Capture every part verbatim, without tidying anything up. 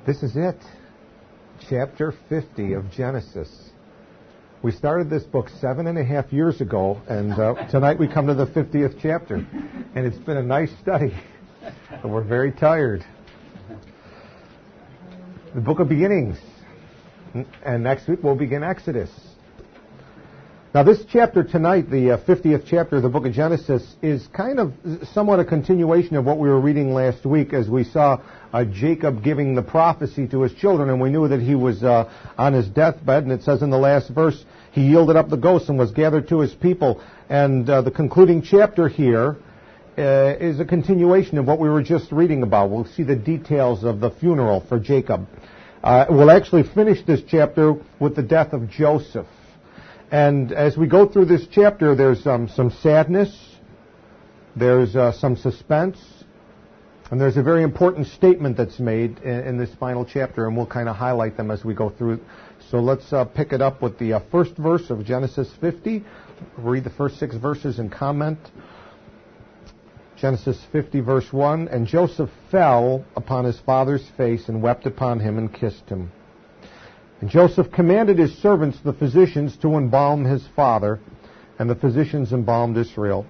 This is it. Chapter fifty of Genesis. We started this book seven and a half years ago, and uh, tonight we come to the fiftieth chapter. And it's been a nice study, but we're very tired. The book of beginnings. And next week we'll begin Exodus. Now this chapter tonight, the uh, fiftieth chapter of the book of Genesis, is kind of somewhat a continuation of what we were reading last week as we saw uh, Jacob giving the prophecy to his children, and we knew that he was uh, on his deathbed, and it says in the last verse, he yielded up the ghost and was gathered to his people. And uh, the concluding chapter here uh, is a continuation of what we were just reading about. We'll see the details of the funeral for Jacob. Uh, we'll actually finish this chapter with the death of Joseph. And as we go through this chapter, there's um, some sadness, there's uh, some suspense, and there's a very important statement that's made in, in this final chapter, and we'll kind of highlight them as we go through. So let's uh, pick it up with the uh, first verse of Genesis fifty. Read the first six verses and comment. Genesis fifty, verse one, and Joseph fell upon his father's face and wept upon him and kissed him. And Joseph commanded his servants, the physicians, to embalm his father, and the physicians embalmed Israel.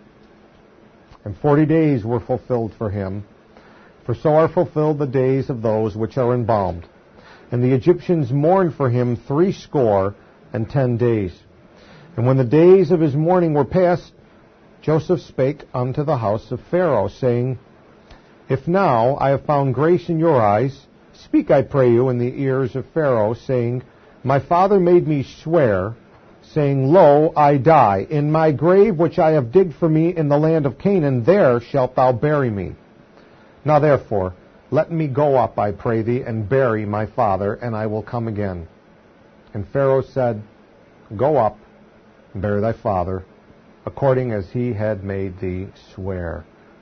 And forty days were fulfilled for him, for so are fulfilled the days of those which are embalmed. And the Egyptians mourned for him threescore and ten days. And when the days of his mourning were past, Joseph spake unto the house of Pharaoh, saying, If now I have found grace in your eyes, speak, I pray you, in the ears of Pharaoh, saying, My father made me swear, saying, Lo, I die. In my grave which I have digged for me in the land of Canaan, there shalt thou bury me. Now therefore, let me go up, I pray thee, and bury my father, and I will come again. And Pharaoh said, Go up, and bury thy father, according as he had made thee swear.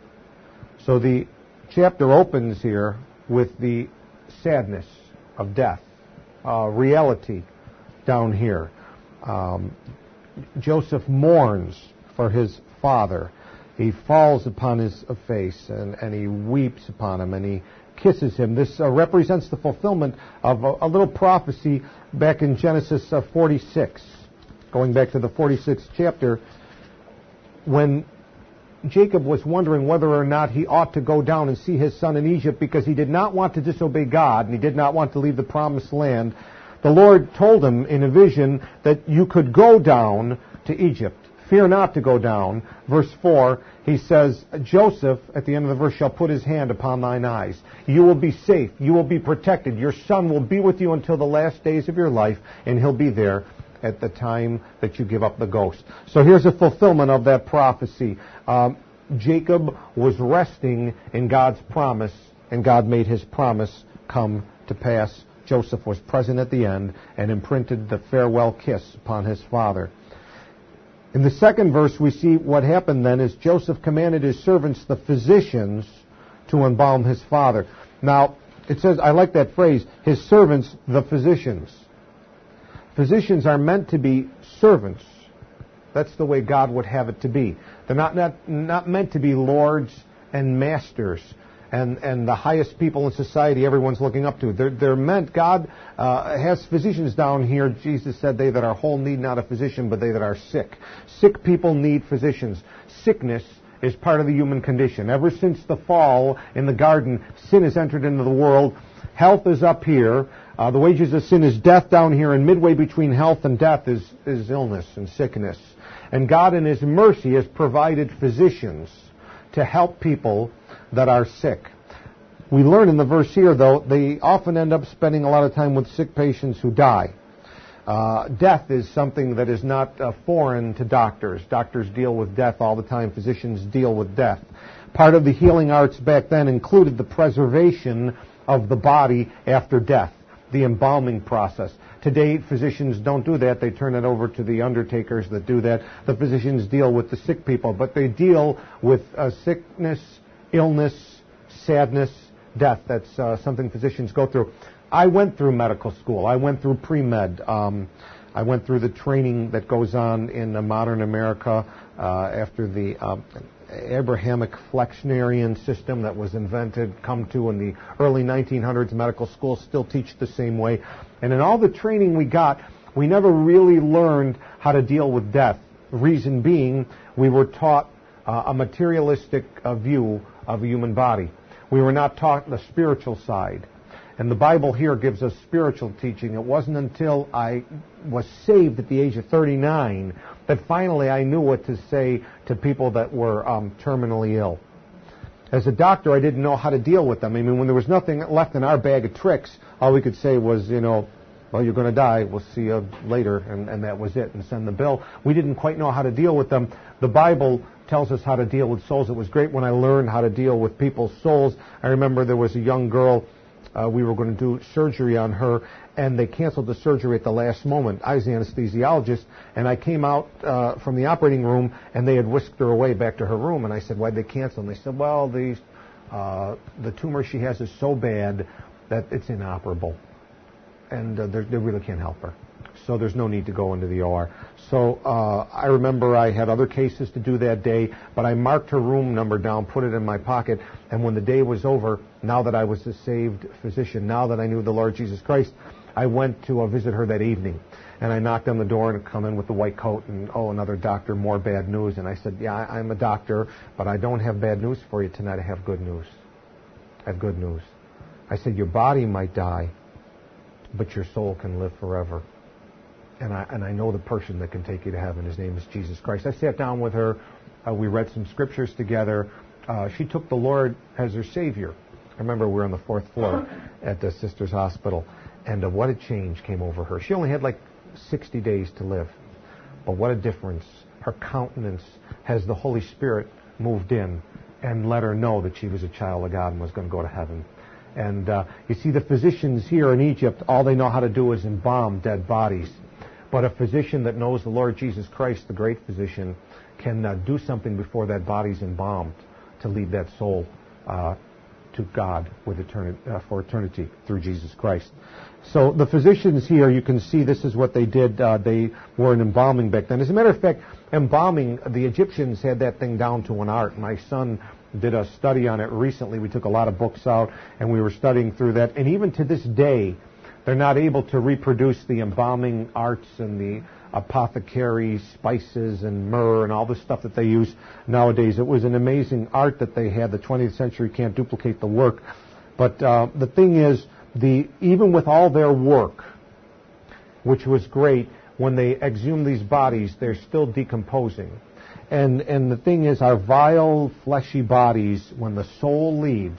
So the chapter opens here with the sadness of death, uh, reality down here. Um, Joseph mourns for his father. He falls upon his face and, and he weeps upon him and he kisses him. This uh, represents the fulfillment of a, a little prophecy back in Genesis uh, forty-six. Going back to the forty-sixth chapter, when Jacob was wondering whether or not he ought to go down and see his son in Egypt because he did not want to disobey God and he did not want to leave the promised land. The Lord told him in a vision that you could go down to Egypt. Fear not to go down. Verse four, he says, Joseph, at the end of the verse, shall put his hand upon thine eyes. You will be safe. You will be protected. Your son will be with you until the last days of your life, and he'll be there at the time that you give up the ghost. So here's a fulfillment of that prophecy. Um, Jacob was resting in God's promise, and God made his promise come to pass. Joseph was present at the end and imprinted the farewell kiss upon his father. In the second verse, we see what happened then is Joseph commanded his servants, the physicians, to embalm his father. Now, it says, I like that phrase, his servants, the physicians. Physicians are meant to be servants. That's the way God would have it to be. They're not, not, not meant to be lords and masters and, and the highest people in society everyone's looking up to. They're, they're meant, God uh, has physicians down here. Jesus said, they that are whole need not a physician, but they that are sick. Sick people need physicians. Sickness is part of the human condition. Ever since the fall in the garden, sin has entered into the world. Health is up here. Uh, the wages of sin is death down here, and midway between health and death is, is illness and sickness. And God in His mercy has provided physicians to help people that are sick. We learn in the verse here, though, they often end up spending a lot of time with sick patients who die. Uh, death is something that is not uh, foreign to doctors. Doctors deal with death all the time. Physicians deal with death. Part of the healing arts back then included the preservation of the body after death, the embalming process. Today, physicians don't do that. They turn it over to the undertakers that do that. The physicians deal with the sick people, but they deal with uh, sickness, illness, sadness, death. That's uh, something physicians go through. I went through medical school. I went through pre-med. Um, I went through the training that goes on in uh, modern America uh, after the uh, Abrahamic flexionarian system that was invented, come to in the early nineteen hundreds. Medical schools still teach the same way. And in all the training we got, we never really learned how to deal with death. Reason being, we were taught uh, a materialistic uh, view of a human body. We were not taught the spiritual side. And the Bible here gives us spiritual teaching. It wasn't until I was saved at the age of thirty-nine that finally I knew what to say to people that were um, terminally ill. As a doctor, I didn't know how to deal with them. I mean, when there was nothing left in our bag of tricks, all we could say was, you know, well, you're going to die. We'll see you later. And, and that was it, and send the bill. We didn't quite know how to deal with them. The Bible tells us how to deal with souls. It was great when I learned how to deal with people's souls. I remember there was a young girl. Uh, we were going to do surgery on her, and they canceled the surgery at the last moment. I was the anesthesiologist, and I came out uh, from the operating room, and they had whisked her away back to her room. And I said, why'd they cancel? And they said, well, the, uh, the tumor she has is so bad that it's inoperable, and uh, they really can't help her. So there's no need to go into the O R. So uh, I remember I had other cases to do that day, but I marked her room number down, put it in my pocket, and when the day was over, now that I was a saved physician, now that I knew the Lord Jesus Christ, I went to uh, visit her that evening. And I knocked on the door and come in with the white coat and, oh, another doctor, more bad news. And I said, yeah, I'm a doctor, but I don't have bad news for you tonight. I have good news. I have good news. I said, your body might die, but your soul can live forever. And I, and I know the person that can take you to heaven. His name is Jesus Christ. I sat down with her. Uh, we read some scriptures together. Uh, she took the Lord as her Savior. I remember we were on the fourth floor at the Sisters Hospital. And uh, what a change came over her. She only had like sixty days to live. But what a difference. Her countenance has the Holy Spirit moved in and let her know that she was a child of God and was going to go to heaven. And uh, you see, the physicians here in Egypt, all they know how to do is embalm dead bodies. But a physician that knows the Lord Jesus Christ, the great physician, can uh, do something before that body's embalmed to lead that soul uh, to God with eternity, uh, for eternity through Jesus Christ. So the physicians here, you can see this is what they did. Uh, they were an embalming back then. As a matter of fact, embalming, the Egyptians had that thing down to an art. My son did a study on it recently. We took a lot of books out, and we were studying through that. And even to this day, they're not able to reproduce the embalming arts and the apothecary spices and myrrh and all the stuff that they use nowadays. It was an amazing art that they had. The twentieth century can't duplicate the work. But uh, the thing is, the even with all their work, which was great, when they exhume these bodies, they're still decomposing. And, and the thing is, our vile, fleshy bodies, when the soul leaves,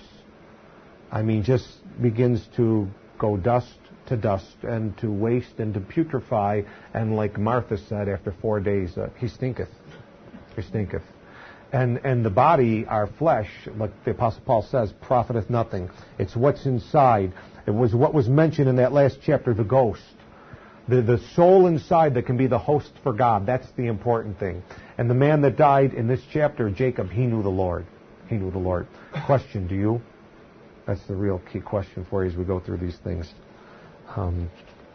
I mean, just begins to go dust to dust and to waste and to putrefy, and like Martha said after four days, uh, he stinketh, he stinketh. And and the body, our flesh, like the Apostle Paul says, profiteth nothing. It's what's inside. It was what was mentioned in that last chapter, the ghost. The, the soul inside that can be the host for God. That's the important thing. And the man that died in this chapter, Jacob, he knew the Lord. He knew the Lord. Question, do you? That's the real key question for you as we go through these things. Um,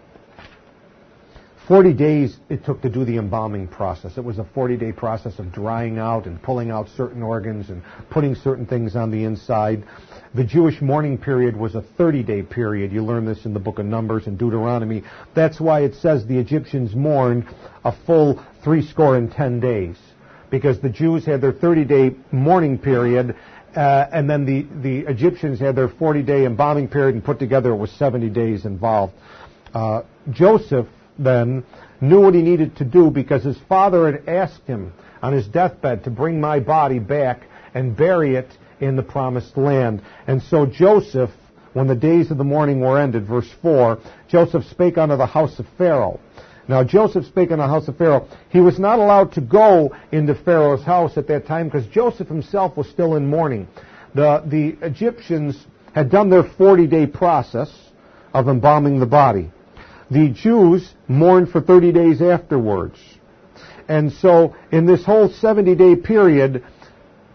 forty days it took to do the embalming process. It was a forty-day process of drying out and pulling out certain organs and putting certain things on the inside. The Jewish mourning period was a thirty-day period. You learn this in the book of Numbers and Deuteronomy. That's why it says the Egyptians mourned a full three score and ten days, because the Jews had their thirty-day mourning period, Uh, and then the, the Egyptians had their forty-day embalming period, and put together it was seventy days involved. Uh, Joseph then knew what he needed to do, because his father had asked him on his deathbed to bring my body back and bury it in the promised land. And so Joseph, when the days of the mourning were ended, verse four, Joseph spake unto the house of Pharaoh. Now, Joseph spake unto the house of Pharaoh. He was not allowed to go into Pharaoh's house at that time, because Joseph himself was still in mourning. The, the Egyptians had done their forty-day process of embalming the body. The Jews mourned for thirty days afterwards. And so, in this whole seventy-day period,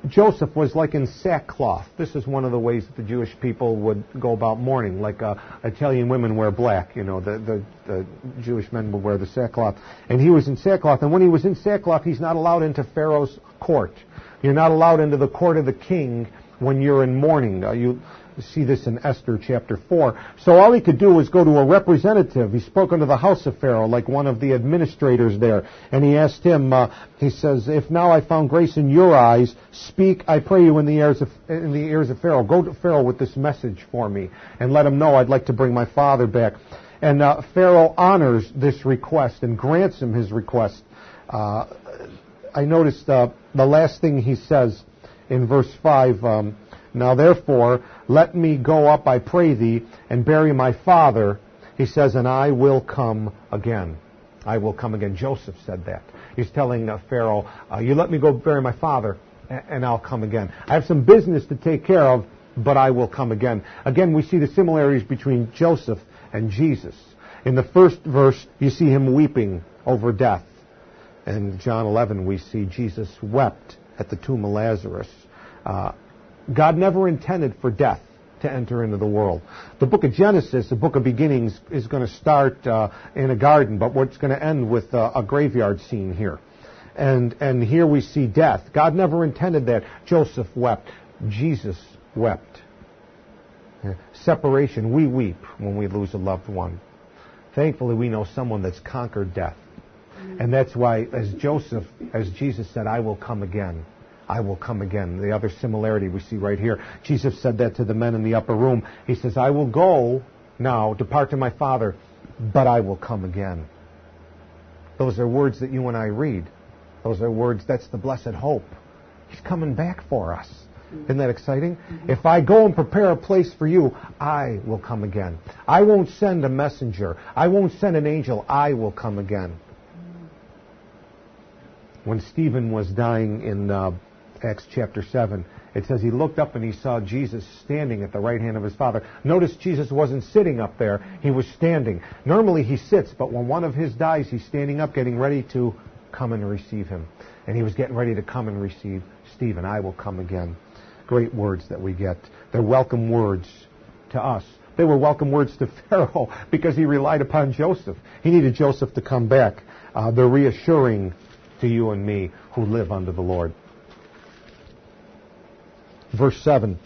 Joseph was like in sackcloth. This is one of the ways that the Jewish people would go about mourning, like uh, Italian women wear black. You know, the, the, the Jewish men would wear the sackcloth. And he was in sackcloth. And when he was in sackcloth, he's not allowed into Pharaoh's court. You're not allowed into the court of the king when you're in mourning. Uh, you see this in Esther chapter four. So all he could do was go to a representative. He spoke unto the house of Pharaoh, like one of the administrators there. And he asked him, uh, he says, if now I found grace in your eyes, speak, I pray you, in the ears of, in the ears of Pharaoh. Go to Pharaoh with this message for me and let him know I'd like to bring my father back. And uh, Pharaoh honors this request and grants him his request. Uh, I noticed uh, the last thing he says in verse five, um, now therefore, let me go up, I pray thee, and bury my father. He says, and I will come again. I will come again. Joseph said that. He's telling uh, Pharaoh, uh, you let me go bury my father, and, and I'll come again. I have some business to take care of, but I will come again. Again, we see the similarities between Joseph and Jesus. In the first verse, you see him weeping over death. In John eleven, we see Jesus wept at the tomb of Lazarus. Uh, God never intended for death to enter into the world. The book of Genesis, the book of beginnings, is going to start uh, in a garden, but it's going to end with uh, a graveyard scene here. And and here we see death. God never intended that. Joseph wept. Jesus wept. Separation. We weep when we lose a loved one. Thankfully, we know someone that's conquered death. And that's why, as Joseph, as Jesus said, I will come again. I will come again. The other similarity we see right here. Jesus said that to the men in the upper room. He says, I will go now, depart to my Father, but I will come again. Those are words that you and I read. Those are words, that's the blessed hope. He's coming back for us. Isn't that exciting? Mm-hmm. If I go and prepare a place for you, I will come again. I won't send a messenger. I won't send an angel. I will come again. When Stephen was dying in uh, Acts chapter seven, it says he looked up and he saw Jesus standing at the right hand of his Father. Notice Jesus wasn't sitting up there. He was standing. Normally he sits, but when one of his dies, he's standing up getting ready to come and receive him. And he was getting ready to come and receive Stephen. I will come again. Great words that we get. They're welcome words to us. They were welcome words to Pharaoh because he relied upon Joseph. He needed Joseph to come back. Uh, they're reassuring to you and me who live under the Lord. Verse seven.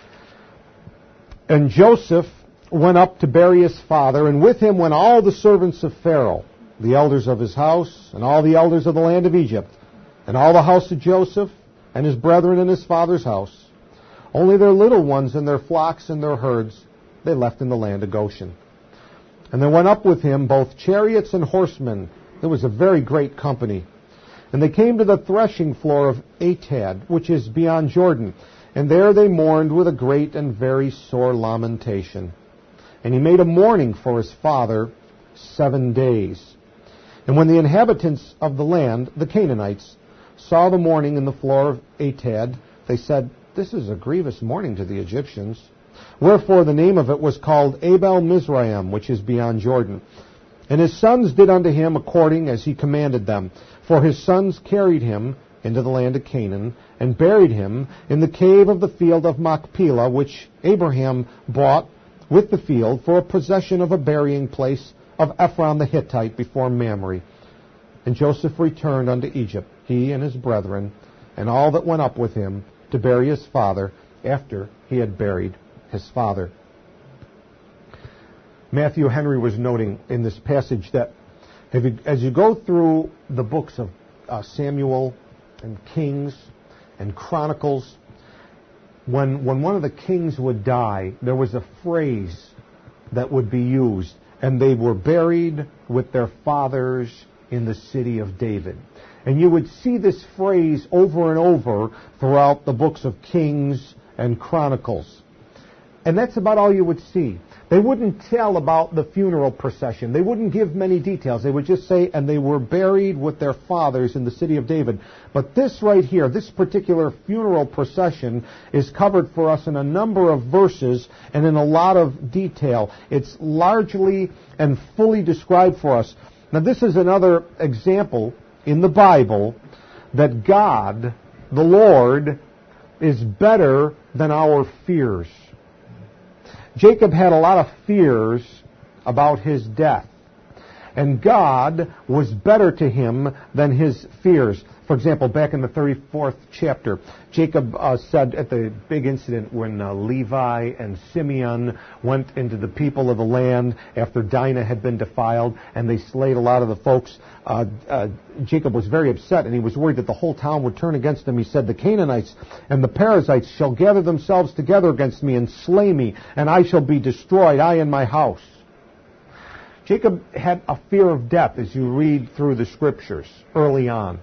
And Joseph went up to bury his father, and with him went all the servants of Pharaoh, the elders of his house, and all the elders of the land of Egypt, and all the house of Joseph, and his brethren in his father's house. Only their little ones and their flocks and their herds they left in the land of Goshen. And there went up with him both chariots and horsemen. There was a very great company. And they came to the threshing floor of Atad, which is beyond Jordan. And there they mourned with a great and very sore lamentation. And he made a mourning for his father seven days. And when the inhabitants of the land, the Canaanites, saw the mourning in the floor of Atad, they said, this is a grievous mourning to the Egyptians. Wherefore the name of it was called Abel Mizraim, which is beyond Jordan. And his sons did unto him according as he commanded them. For his sons carried him into the land of Canaan, and buried him in the cave of the field of Machpelah, which Abraham bought with the field for a possession of a burying place of Ephron the Hittite before Mamre. And Joseph returned unto Egypt, he and his brethren, and all that went up with him to bury his father after he had buried his father. Matthew Henry was noting in this passage that if you, as you go through the books of uh, Samuel and Kings and Chronicles, when when one of the kings would die, there was a phrase that would be used, and they were buried with their fathers in the city of David. And you would see this phrase over and over throughout the books of Kings and Chronicles. And that's about all you would see. They wouldn't tell about the funeral procession. They wouldn't give many details. They would just say, and they were buried with their fathers in the city of David. But this right here, this particular funeral procession, is covered for us in a number of verses and in a lot of detail. It's largely and fully described for us. Now, this is another example in the Bible that God, the Lord, is better than our fears. Jacob had a lot of fears about his death. And God was better to him than his fears. For example, back in the thirty-fourth chapter, Jacob uh, said at the big incident when uh, Levi and Simeon went into the people of the land after Dinah had been defiled, and they slayed a lot of the folks. Uh, uh, Jacob was very upset, and he was worried that the whole town would turn against him. He said, "The Canaanites and the Perizzites shall gather themselves together against me and slay me, and I shall be destroyed, I and my house." Jacob had a fear of death as you read through the scriptures early on.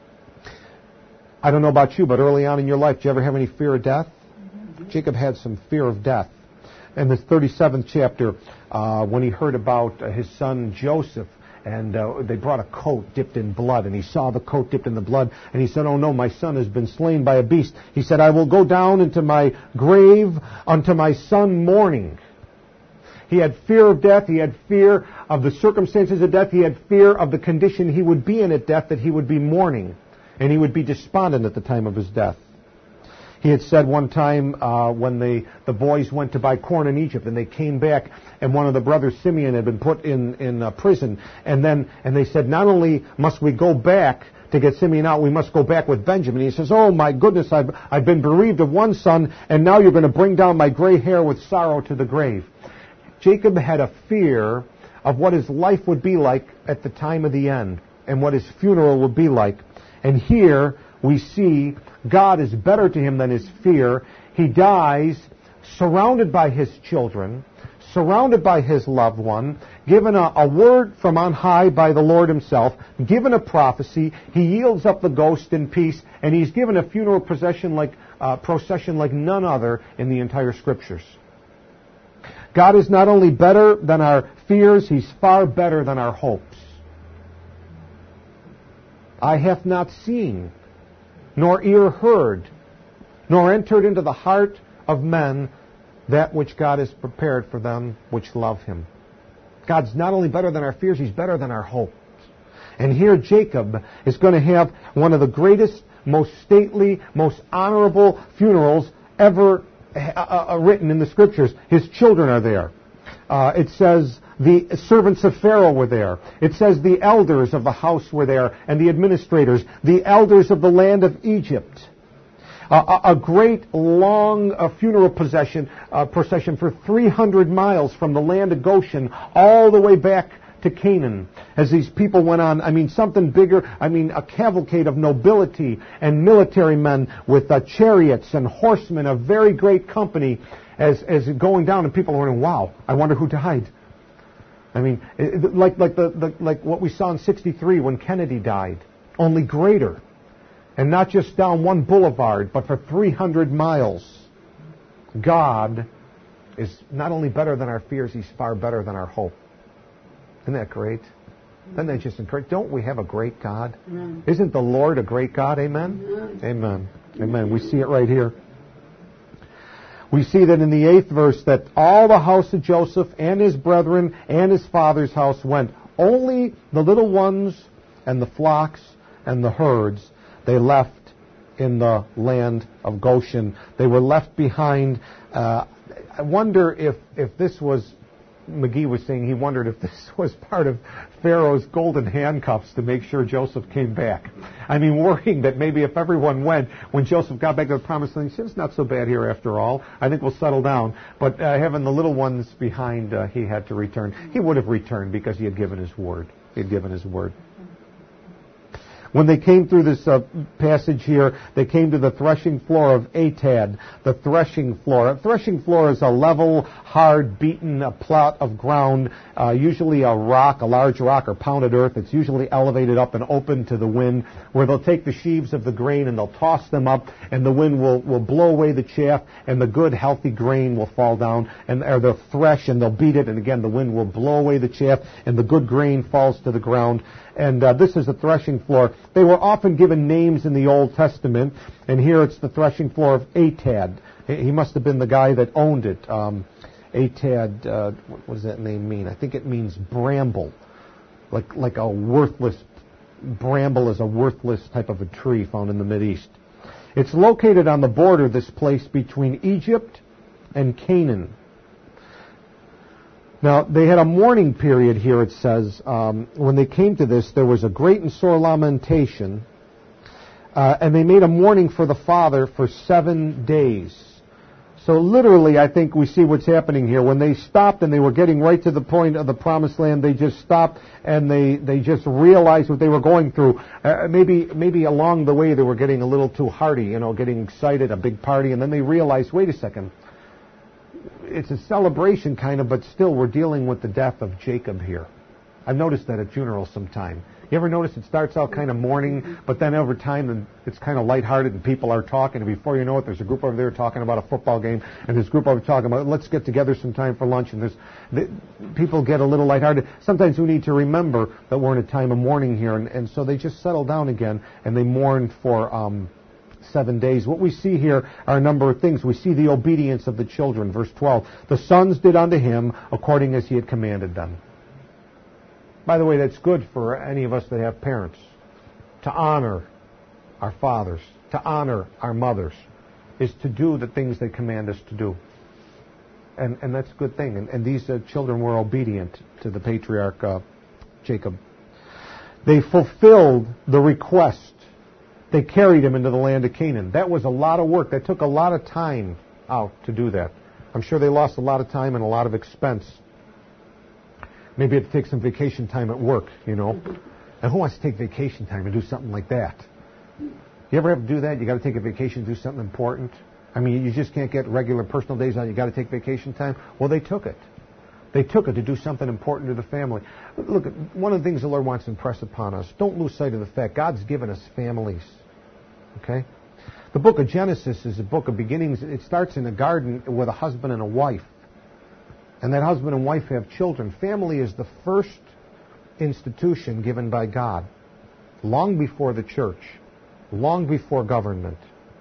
I don't know about you, but early on in your life, did you ever have any fear of death? Mm-hmm. Jacob had some fear of death. In the thirty-seventh chapter, uh, when he heard about uh, his son Joseph, and uh, they brought a coat dipped in blood, and he saw the coat dipped in the blood, and he said, "Oh no, my son has been slain by a beast." He said, "I will go down into my grave unto my son mourning." He had fear of death. He had fear of the circumstances of death. He had fear of the condition he would be in at death, that he would be mourning. And he would be despondent at the time of his death. He had said one time uh, when they, the boys went to buy corn in Egypt, and they came back, and one of the brothers, Simeon, had been put in, in uh, prison. And then and they said, "Not only must we go back to get Simeon out, we must go back with Benjamin." He says, "Oh my goodness, I've, I've been bereaved of one son, and now you're going to bring down my gray hair with sorrow to the grave." Jacob had a fear of what his life would be like at the time of the end, and what his funeral would be like. And here we see God is better to him than his fear. He dies surrounded by his children, surrounded by his loved one, given a, a word from on high by the Lord himself, given a prophecy. He yields up the ghost in peace, and he's given a funeral procession like, uh, procession like none other in the entire Scriptures. God is not only better than our fears, he's far better than our hopes. "Eye hath not seen, nor ear heard, nor entered into the heart of men that which God has prepared for them which love him." God's not only better than our fears, he's better than our hopes. And here Jacob is going to have one of the greatest, most stately, most honorable funerals ever uh, uh, written in the Scriptures. His children are there. Uh, it says the servants of Pharaoh were there. It says the elders of the house were there, and the administrators, the elders of the land of Egypt. Uh, a, a great long uh, funeral procession, uh, procession for three hundred miles from the land of Goshen all the way back to Canaan. As these people went on, I mean, something bigger, I mean, a cavalcade of nobility and military men with uh, chariots and horsemen, a very great company. As as going down, and people are wondering, "Wow, I wonder who died." I mean, it, like like the, the like what we saw in sixty-three when Kennedy died, only greater, and not just down one boulevard, but for three hundred miles. God is not only better than our fears; he's far better than our hope. Isn't that great? Isn't that just incredible? Don't we have a great God? Amen. Isn't the Lord a great God? Amen? Amen. Amen. Amen. We see it right here. We see that in the eighth verse that all the house of Joseph and his brethren and his father's house went. Only the little ones and the flocks and the herds they left in the land of Goshen. They were left behind. Uh, I wonder if, if this was, McGee was saying he wondered if this was part of Pharaoh's golden handcuffs to make sure Joseph came back. I mean, worrying that maybe if everyone went, when Joseph got back to the promised land, he said, "It's not so bad here after all. I think we'll settle down." But uh, having the little ones behind, uh, he had to return. He would have returned because he had given his word. He had given his word. When they came through this uh, passage here, they came to the threshing floor of Atad, the threshing floor. A threshing floor is a level, hard, beaten a plot of ground, uh, usually a rock, a large rock or pounded earth. It's usually elevated up and open to the wind, where they'll take the sheaves of the grain and they'll toss them up, and the wind will, will blow away the chaff, and the good, healthy grain will fall down, and or they'll thresh and they'll beat it, and again the wind will blow away the chaff, and the good grain falls to the ground. And uh, this is the threshing floor. They were often given names in the Old Testament, and here it's the threshing floor of Atad. He must have been the guy that owned it. Um, Atad, uh, what does that name mean? I think it means bramble, like like a worthless, bramble is a worthless type of a tree found in the Mideast. It's located on the border, this place, between Egypt and Canaan. Now, they had a mourning period here, it says. Um, when they came to this, there was a great and sore lamentation, uh, and they made a mourning for the father for seven days. So literally, I think we see what's happening here. When they stopped and they were getting right to the point of the promised land, they just stopped and they, they just realized what they were going through. Uh, maybe maybe along the way they were getting a little too hearty, you know, getting excited, a big party, and then they realized, wait a second, it's a celebration kind of, but still we're dealing with the death of Jacob here. I've noticed that at funerals sometime. You ever notice it starts out kind of mourning, but then over time it's kind of lighthearted and people are talking, and before you know it, there's a group over there talking about a football game, and there's a group over talking about, let's get together sometime for lunch, and there's the, people get a little lighthearted. Sometimes we need to remember that we're in a time of mourning here, and, and so they just settle down again, and they mourn for um, seven days. What we see here are a number of things. We see the obedience of the children, verse twelve. The sons did unto him according as he had commanded them. By the way, that's good for any of us that have parents. To honor our fathers, to honor our mothers, is to do the things they command us to do. And and that's a good thing. And, and these uh, children were obedient to the patriarch uh, Jacob. They fulfilled the request. They carried him into the land of Canaan. That was a lot of work. That took a lot of time out to do that. I'm sure they lost a lot of time and a lot of expense. Maybe you have to take some vacation time at work, you know. And who wants to take vacation time and do something like that? You ever have to do that? You got to take a vacation to do something important? I mean, you just can't get regular personal days on. You got to take vacation time. Well, they took it. They took it to do something important to the family. Look, one of the things the Lord wants to impress upon us, don't lose sight of the fact God's given us families. Okay? The book of Genesis is a book of beginnings. It starts in a garden with a husband and a wife. And that husband and wife have children. Family is the first institution given by God, long before the church, long before government.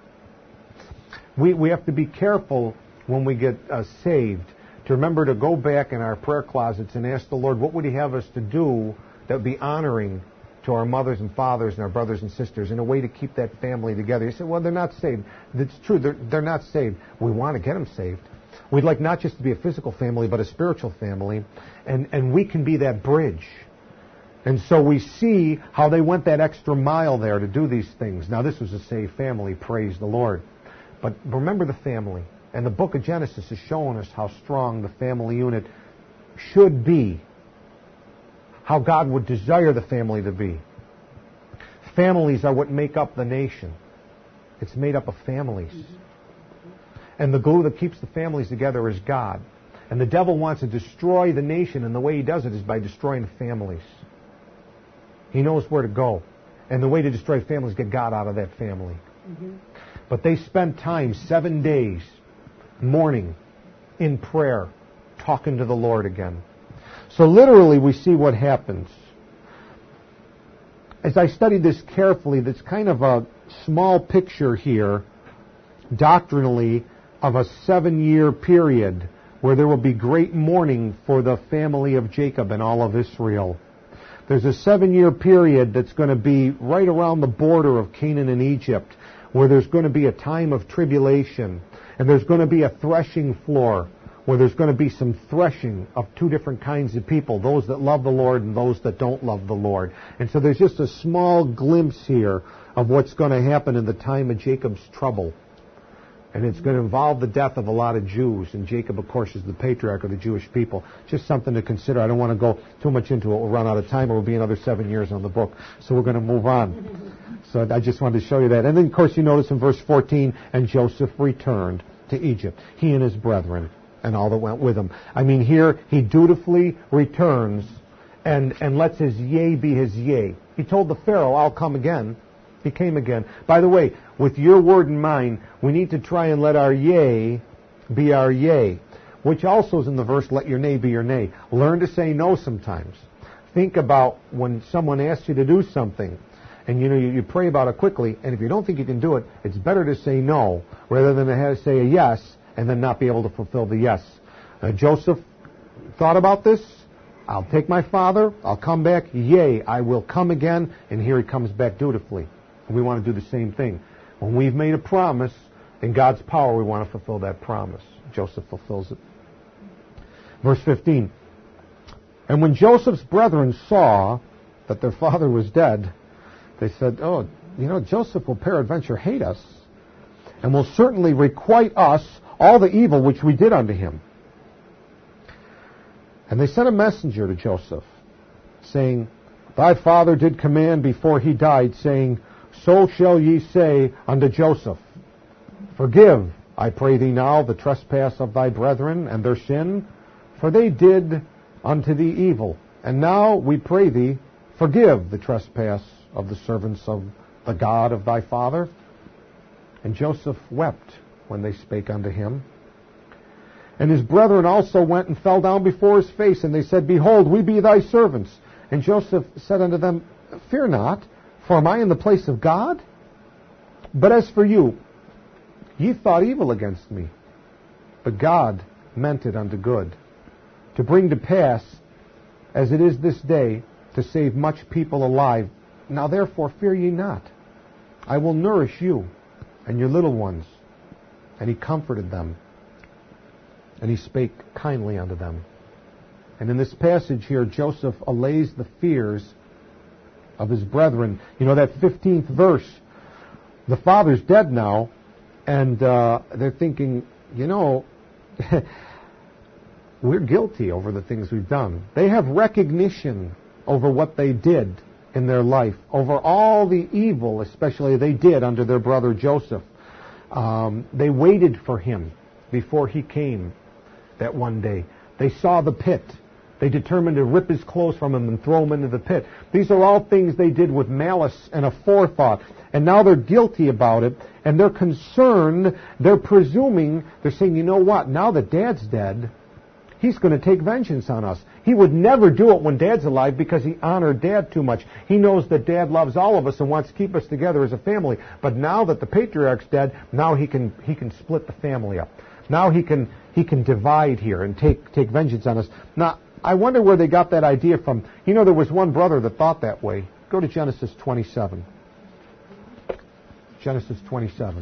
We we have to be careful when we get uh, saved to remember to go back in our prayer closets and ask the Lord, what would He have us to do that would be honoring to our mothers and fathers and our brothers and sisters in a way to keep that family together. You say, well, they're not saved. It's true, they're, they're not saved. We want to get them saved. We'd like not just to be a physical family, but a spiritual family. And, and we can be that bridge. And so we see how they went that extra mile there to do these things. Now, this was a saved family, praise the Lord. But remember the family. And the book of Genesis is showing us how strong the family unit should be. How God would desire the family to be. Families are what make up the nation. It's made up of families. And the glue that keeps the families together is God. And the devil wants to destroy the nation, and the way he does it is by destroying the families. He knows where to go. And the way to destroy families is get God out of that family. Mm-hmm. But they spent time, seven days, mourning, in prayer, talking to the Lord again. So literally we see what happens. As I studied this carefully, there's kind of a small picture here, doctrinally, of a seven-year period where there will be great mourning for the family of Jacob and all of Israel. There's a seven-year period that's going to be right around the border of Canaan and Egypt, where there's going to be a time of tribulation, and there's going to be a threshing floor, where there's going to be some threshing of two different kinds of people, those that love the Lord and those that don't love the Lord. And so there's just a small glimpse here of what's going to happen in the time of Jacob's trouble. And it's going to involve the death of a lot of Jews. And Jacob, of course, is the patriarch of the Jewish people. Just something to consider. I don't want to go too much into it. We'll run out of time. It will be another seven years on the book. So we're going to move on. So I just wanted to show you that. And then, of course, you notice in verse fourteen, and Joseph returned to Egypt, he and his brethren, and all that went with him. I mean, here he dutifully returns and, and lets his yea be his yea. He told the Pharaoh, I'll come again. He came again. By the way, with your word in mind, we need to try and let our yea be our yea, which also is in the verse, let your nay be your nay. Learn to say no sometimes. Think about when someone asks you to do something, and you know you, you pray about it quickly, and if you don't think you can do it, it's better to say no rather than to have to say a yes and then not be able to fulfill the yes. Uh, Joseph thought about this. I'll take my father, I'll come back, yea, I will come again, and here he comes back dutifully. And we want to do the same thing. When we've made a promise, in God's power, we want to fulfill that promise. Joseph fulfills it. Verse fifteen. And when Joseph's brethren saw that their father was dead, they said, oh, you know, Joseph will peradventure hate us, and will certainly requite us all the evil which we did unto him. And they sent a messenger to Joseph, saying, Thy father did command before he died, saying, So shall ye say unto Joseph, Forgive, I pray thee now, the trespass of thy brethren and their sin, for they did unto thee evil. And now, we pray thee, forgive the trespass of the servants of the God of thy father. And Joseph wept when they spake unto him. And his brethren also went and fell down before his face, and they said, Behold, we be thy servants. And Joseph said unto them, Fear not, for am I in the place of God? But as for you, ye thought evil against me, but God meant it unto good, to bring to pass, as it is this day, to save much people alive. Now therefore fear ye not. I will nourish you and your little ones. And he comforted them, and he spake kindly unto them. And in this passage here, Joseph allays the fears of his brethren. You know, that fifteenth verse, the father's dead now, and uh, they're thinking, you know, we're guilty over the things we've done. They have recognition over what they did in their life, over all the evil, especially they did under their brother Joseph. Um, they waited for him before he came that one day. They saw the pit. They determined to rip his clothes from him and throw him into the pit. These are all things they did with malice and a forethought. And now they're guilty about it, and they're concerned, they're presuming, they're saying, you know what, now that Dad's dead, he's going to take vengeance on us. He would never do it when Dad's alive because he honored Dad too much. He knows that Dad loves all of us and wants to keep us together as a family. But now that the patriarch's dead, now he can he can split the family up. Now he can he can divide here and take take vengeance on us. Now, I wonder where they got that idea from. You know, there was one brother that thought that way. Go to Genesis twenty-seven. Genesis twenty-seven.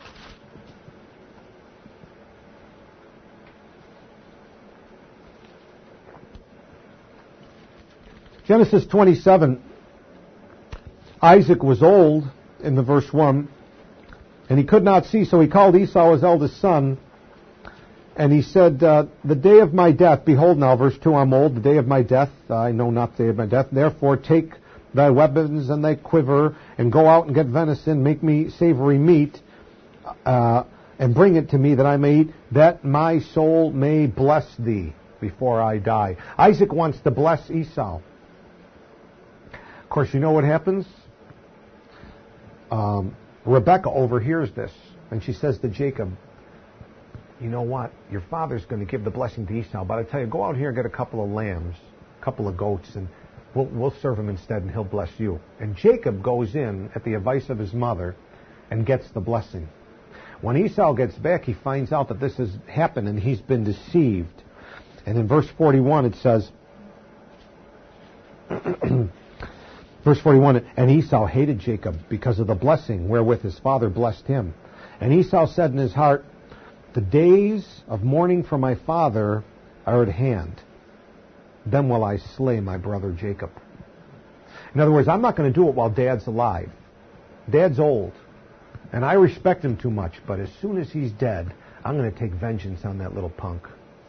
Genesis twenty-seven, Isaac was old, in the verse one, and he could not see, so he called Esau his eldest son, and he said, uh, the day of my death, behold now, verse two, I'm old, the day of my death, I know not the day of my death, therefore take thy weapons and thy quiver, and go out and get venison, make me savory meat, uh, and bring it to me that I may eat, that my soul may bless thee before I die. Isaac wants to bless Esau. Of course, you know what happens? Um, Rebecca overhears this, and she says to Jacob, you know what? Your father's going to give the blessing to Esau, but I tell you, go out here and get a couple of lambs, a couple of goats, and we'll, we'll serve him instead, and he'll bless you. And Jacob goes in at the advice of his mother and gets the blessing. When Esau gets back, he finds out that this has happened, and he's been deceived. And in verse forty-one, it says, verse forty-one, and Esau hated Jacob because of the blessing wherewith his father blessed him. And Esau said in his heart, the days of mourning for my father are at hand. Then will I slay my brother Jacob. In other words, I'm not going to do it while Dad's alive. Dad's old, and I respect him too much, but as soon as he's dead, I'm going to take vengeance on that little punk.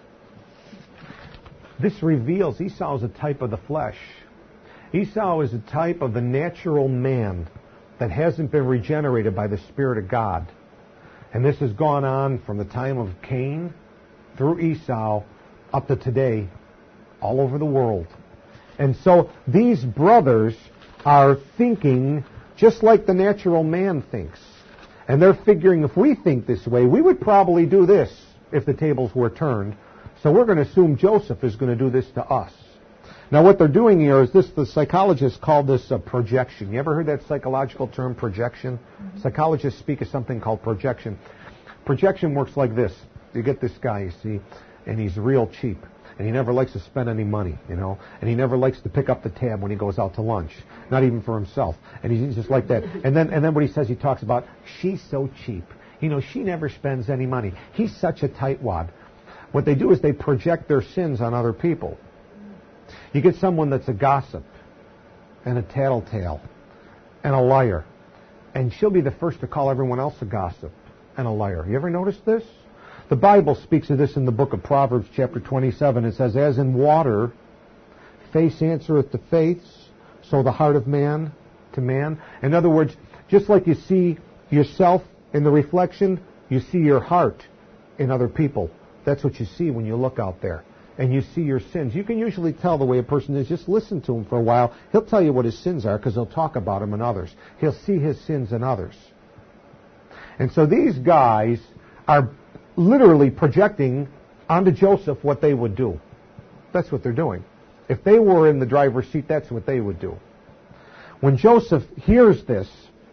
This reveals Esau is a type of the flesh. Esau is a type of the natural man that hasn't been regenerated by the Spirit of God. And this has gone on from the time of Cain through Esau up to today, all over the world. And so these brothers are thinking just like the natural man thinks. And they're figuring, if we think this way, we would probably do this if the tables were turned. So we're going to assume Joseph is going to do this to us. Now what they're doing here is this, the psychologists call this a projection. You ever heard that psychological term, projection? Mm-hmm. Psychologists speak of something called projection. Projection works like this. You get this guy, you see, and he's real cheap. and he never likes to spend any money, you know, and he never likes to pick up the tab when he goes out to lunch, not even for himself. And he's just like that. And then, and then what he says, he talks about, she's so cheap. You know, she never spends any money. He's such a tightwad. What they do is they project their sins on other people. You get someone that's a gossip and a tattletale and a liar, and she'll be the first to call everyone else a gossip and a liar. You ever notice this? The Bible speaks of this in the book of Proverbs, chapter twenty-seven. It says, as in water, face answereth to face, so the heart of man to man. In other words, just like you see yourself in the reflection, you see your heart in other people. That's what you see when you look out there. And you see your sins. You can usually tell the way a person is. Just listen to him for a while. He'll tell you what his sins are because he'll talk about them in others. He'll see his sins in others. And so these guys are literally projecting onto Joseph what they would do. That's what they're doing. If they were in the driver's seat, that's what they would do. When Joseph hears this,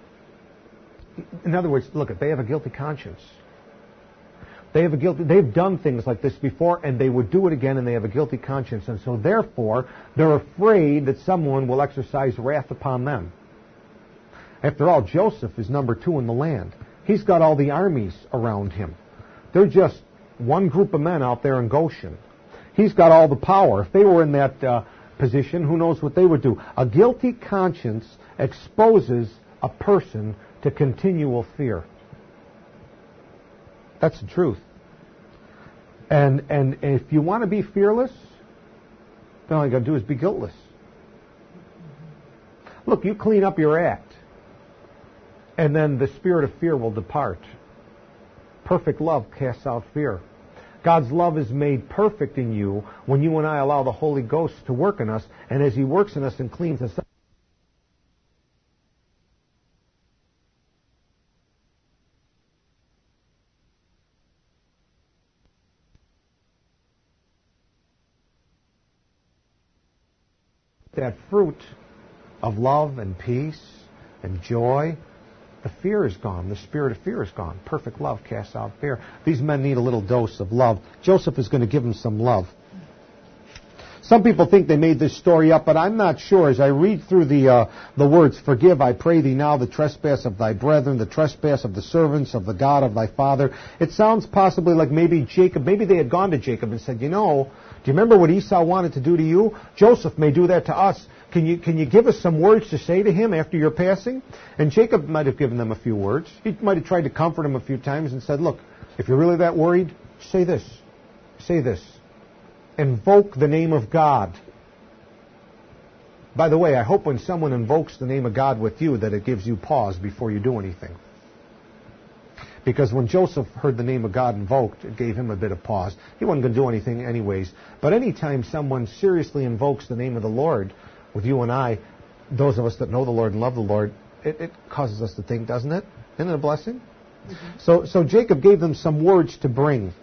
in other words, look, they have a guilty conscience. They have a guilty, they've done things like this before, and they would do it again, and they have a guilty conscience. And so therefore, they're afraid that someone will exercise wrath upon them. After all, Joseph is number two in the land. He's got all the armies around him. They're just one group of men out there in Goshen. He's got all the power. If they were in that uh, position, who knows what they would do. A guilty conscience exposes a person to continual fear. That's the truth. And and if you want to be fearless, then all you got to do is be guiltless. Look, you clean up your act, and then the spirit of fear will depart. Perfect love casts out fear. God's love is made perfect in you when you and I allow the Holy Ghost to work in us, and as He works in us and cleans us up. That fruit of love and peace and joy, the fear is gone. The spirit of fear is gone. Perfect love casts out fear. These men need a little dose of love. Joseph is going to give them some love. Some people think they made this story up, but I'm not sure. As I read through the uh, the words, forgive, I pray thee now, the trespass of thy brethren, the trespass of the servants of the God of thy father. It sounds possibly like maybe Jacob, maybe they had gone to Jacob and said, you know, do you remember what Esau wanted to do to you? Joseph may do that to us. Can you can you give us some words to say to him after your passing? And Jacob might have given them a few words. He might have tried to comfort him a few times and said, look, if you're really that worried, say this. Say this. Invoke the name of God. By the way, I hope when someone invokes the name of God with you that it gives you pause before you do anything. Because when Joseph heard the name of God invoked, it gave him a bit of pause. He wasn't going to do anything anyways. But anytime someone seriously invokes the name of the Lord with you and I, those of us that know the Lord and love the Lord, it, it causes us to think, doesn't it? Isn't it a blessing? Mm-hmm. So, so Jacob gave them some words to bring.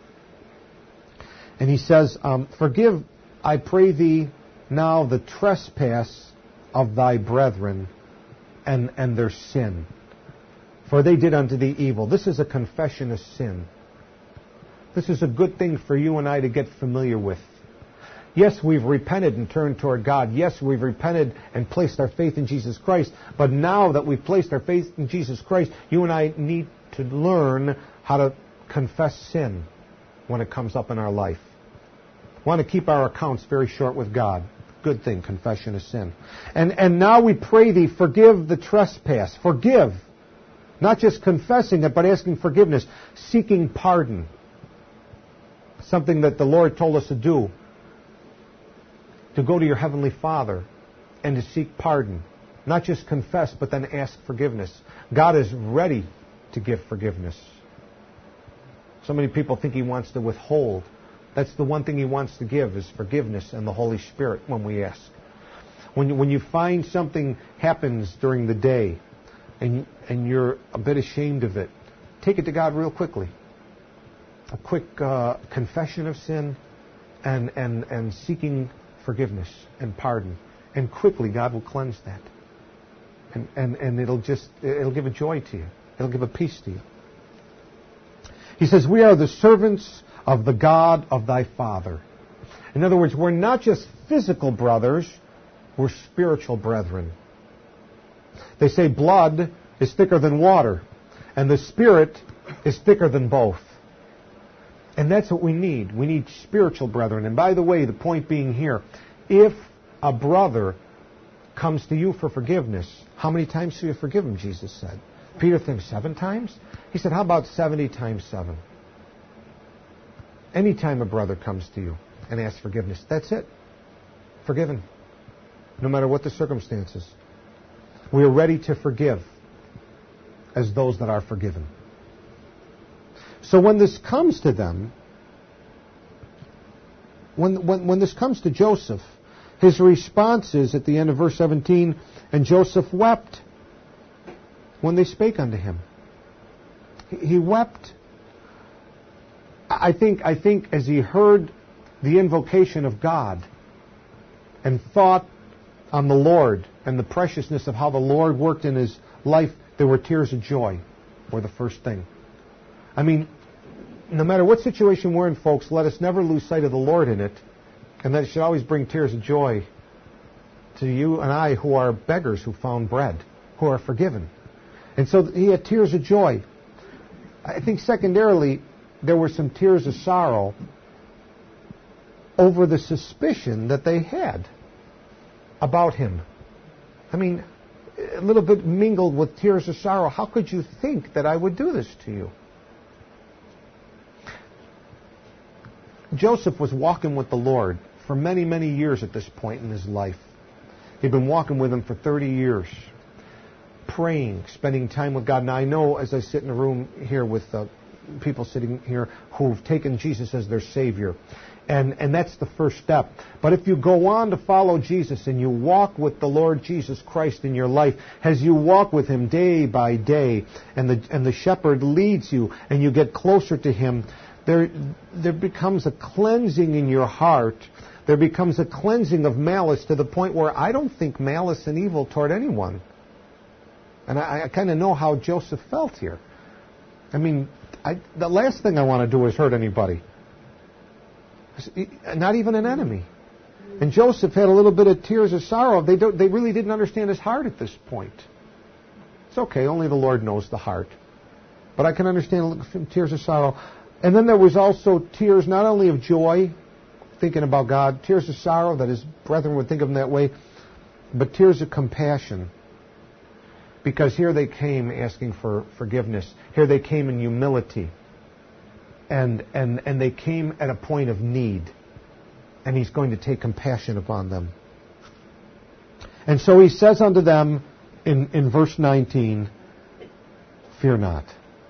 And he says, um, forgive, I pray thee, now the trespass of thy brethren and, and their sin. For they did unto thee evil. This is a confession of sin. This is a good thing for you and I to get familiar with. Yes, we've repented and turned toward God. Yes, we've repented and placed our faith in Jesus Christ. But now that we've placed our faith in Jesus Christ, you and I need to learn how to confess sin when it comes up in our life. We want to keep our accounts very short with God. Good thing, confession of sin. And, and now we pray thee, forgive the trespass. Forgive. Not just confessing it, but asking forgiveness. Seeking pardon. Something that the Lord told us to do. To go to your Heavenly Father and to seek pardon. Not just confess, but then ask forgiveness. God is ready to give forgiveness. So many people think He wants to withhold. That's the one thing He wants to give is forgiveness and the Holy Spirit when we ask. When you, when you find something happens during the day and, and you're a bit ashamed of it, take it to God real quickly. A quick uh, confession of sin and, and, and seeking forgiveness and pardon. And quickly God will cleanse that. And, and, and it'll just, it'll give a joy to you. It'll give a peace to you. He says, we are the servants of the God of thy father. In other words, we're not just physical brothers, we're spiritual brethren. They say blood is thicker than water, and the Spirit is thicker than both. And that's what we need. We need spiritual brethren. And by the way, the point being here, if a brother comes to you for forgiveness, how many times do you forgive him, Jesus said? Peter thinks seven times? He said, how about seventy times seven? Anytime a brother comes to you and asks forgiveness, that's it. Forgiven. No matter what the circumstances. We are ready to forgive as those that are forgiven. So when this comes to them, when, when, when this comes to Joseph, his response is at the end of verse seventeen, and Joseph wept when they spake unto him. He, he wept. I think, I think as he heard the invocation of God and thought on the Lord and the preciousness of how the Lord worked in his life, there were tears of joy, were the first thing. I mean, no matter what situation we're in, folks, let us never lose sight of the Lord in it, and that it should always bring tears of joy to you and I who are beggars who found bread, who are forgiven. And so he had tears of joy. I think secondarily, there were some tears of sorrow over the suspicion that they had about him. I mean, a little bit mingled with tears of sorrow. How could you think that I would do this to you? Joseph was walking with the Lord for many, many years at this point in his life. He'd been walking with him for thirty years, praying, spending time with God. Now, I know as I sit in a room here with uh, people sitting here who've taken Jesus as their Savior, and, and that's the first step. But if you go on to follow Jesus and you walk with the Lord Jesus Christ in your life, as you walk with Him day by day, and the, and the shepherd leads you, and you get closer to Him, There, there becomes a cleansing in your heart. There becomes a cleansing of malice to the point where I don't think malice and evil toward anyone. And I, I kind of know how Joseph felt here. I mean, I, the last thing I want to do is hurt anybody. Not even an enemy. And Joseph had a little bit of tears of sorrow. They, don't, they really didn't understand his heart at this point. It's okay, only the Lord knows the heart. But I can understand tears of sorrow. And then there was also tears not only of joy, thinking about God, tears of sorrow that his brethren would think of him that way, but tears of compassion. Because here they came asking for forgiveness. Here they came in humility. And, and, and they came at a point of need. And he's going to take compassion upon them. And so he says unto them in, in verse nineteen, fear not.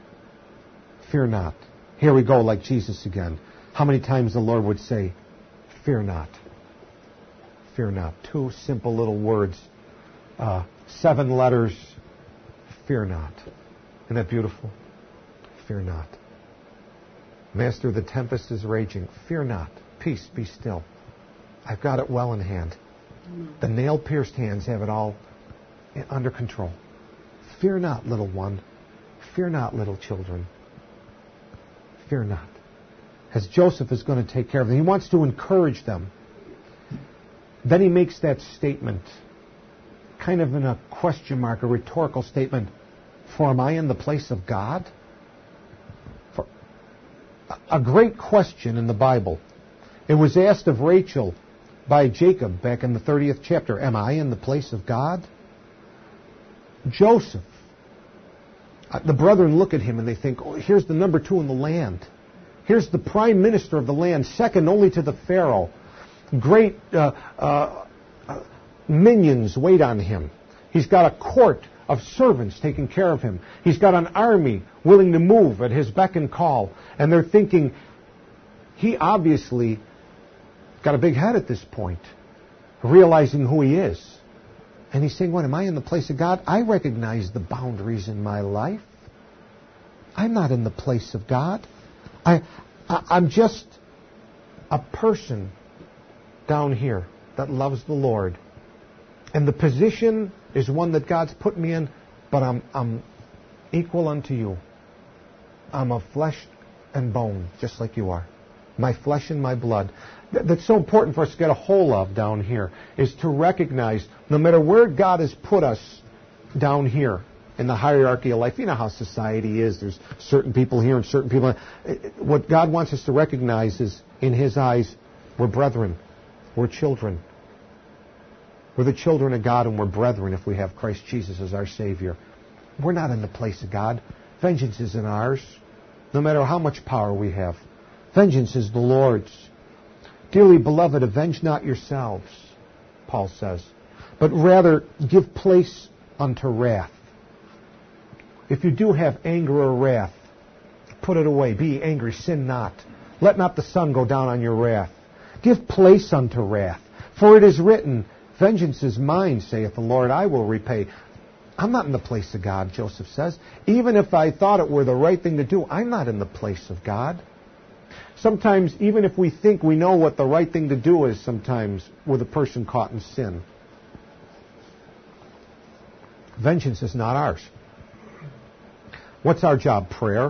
Fear not. Here we go, like Jesus again. How many times the Lord would say, fear not. Fear not. Two simple little words. Uh, seven letters. Fear not. Isn't that beautiful? Fear not. Master, the tempest is raging. Fear not. Peace, be still. I've got it well in hand. The nail-pierced hands have it all under control. Fear not, little one. Fear not, little children. Fear not. As Joseph is going to take care of them. He wants to encourage them. Then he makes that statement, kind of in a question mark, a rhetorical statement. For am I in the place of God? For a great question in the Bible. It was asked of Rachel by Jacob back in the thirtieth chapter. Am I in the place of God? Joseph. The brethren look at him and they think, oh, here's the number two in the land. Here's the prime minister of the land, second only to the Pharaoh. Great uh, uh, uh, minions wait on him. He's got a court of servants taking care of him. He's got an army willing to move at his beck and call. And they're thinking, he obviously got a big head at this point, realizing who he is. And he's saying, what, am I in the place of God? I recognize the boundaries in my life. I'm not in the place of God. I, I, I'm just a person down here that loves the Lord. And the position is one that God's put me in, but I'm, I'm equal unto you. I'm of flesh and bone, just like you are. my flesh and my blood. That's so important for us to get a hold of down here, is to recognize no matter where God has put us down here in the hierarchy of life, you know how society is. There's certain people here and certain people. What God wants us to recognize is, in His eyes, we're brethren. We're children. We're the children of God, and we're brethren if we have Christ Jesus as our Savior. We're not in the place of God. Vengeance isn't ours, no matter how much power we have. Vengeance is the Lord's. Dearly beloved, avenge not yourselves, Paul says, but rather give place unto wrath. If you do have anger or wrath, put it away. Be angry, sin not. Let not the sun go down on your wrath. Give place unto wrath. For it is written, vengeance is mine, saith the Lord, I will repay. I'm not in the place of God, Joseph says. Even if I thought it were the right thing to do, I'm not in the place of God. Sometimes, even if we think we know what the right thing to do is, sometimes with a person caught in sin. Vengeance is not ours. What's our job? Prayer,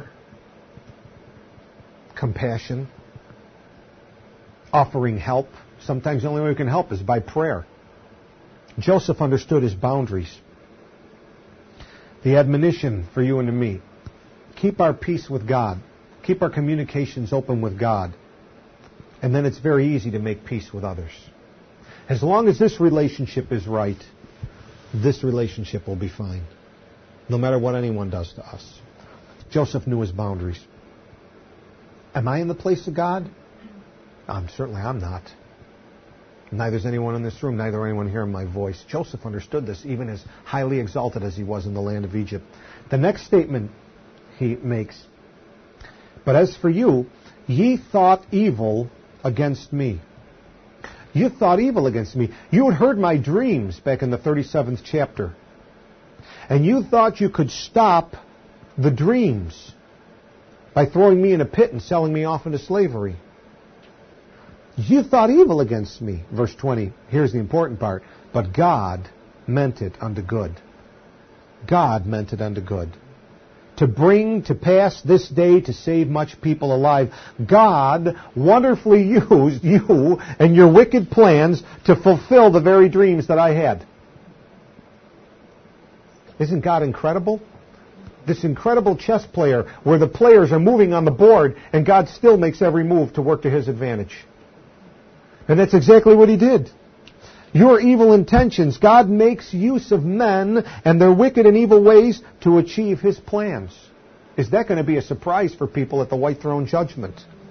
compassion, offering help. Sometimes the only way we can help is by prayer. Joseph understood his boundaries. The admonition for you and to me: keep our peace with God. Keep our communications open with God. And then it's very easy to make peace with others. As long as this relationship is right, this relationship will be fine, no matter what anyone does to us. Joseph knew his boundaries. Am I in the place of God? Um, certainly I'm not. Neither is anyone in this room, neither anyone hearing my voice. Joseph understood this, even as highly exalted as he was in the land of Egypt. The next statement he makes: but as for you, ye thought evil against me. You thought evil against me. You had heard my dreams back in the thirty-seventh chapter. And you thought you could stop the dreams by throwing me in a pit and selling me off into slavery. You thought evil against me. Verse twenty, here's the important part. But God meant it unto good. God meant it unto good. To bring to pass this day to save much people alive. God wonderfully used you and your wicked plans to fulfill the very dreams that I had. Isn't God incredible? This incredible chess player where the players are moving on the board and God still makes every move to work to His advantage. And that's exactly what He did. Your evil intentions, God makes use of men and their wicked and evil ways to achieve His plans. Is that going to be a surprise for people at the white throne judgment?